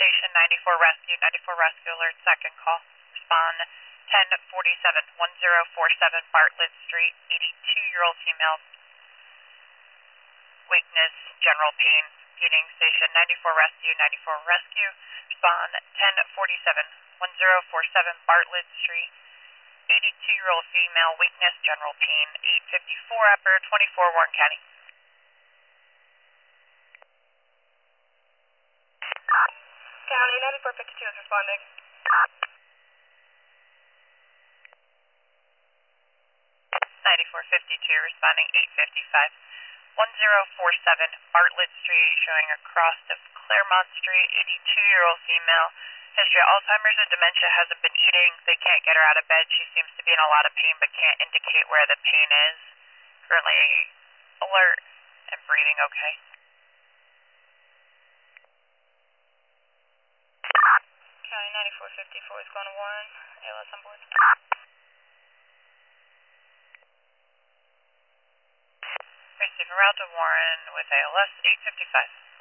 Station 94 Rescue, 94 Rescue Alert, second call. Respond 1047, 1047 Bartlett Street, 82-year-old female. Weakness, general pain. Heating Station 94 Rescue, 94 Rescue. Respond 1047, 1047 Bartlett Street, 82-year-old female. Weakness, general pain. 854 upper, 24 Warren County. County 9452 is responding. 9452 responding 855. 1047 Bartlett Street, showing across of Claremont Street, 82-year-old female. History of Alzheimer's and dementia, hasn't been eating. They can't get her out of bed. She seems to be in a lot of pain but can't indicate where the pain is. Currently alert and breathing okay. County 9454 is going to Warren. ALS on board. Receiving route to Warren with ALS 855.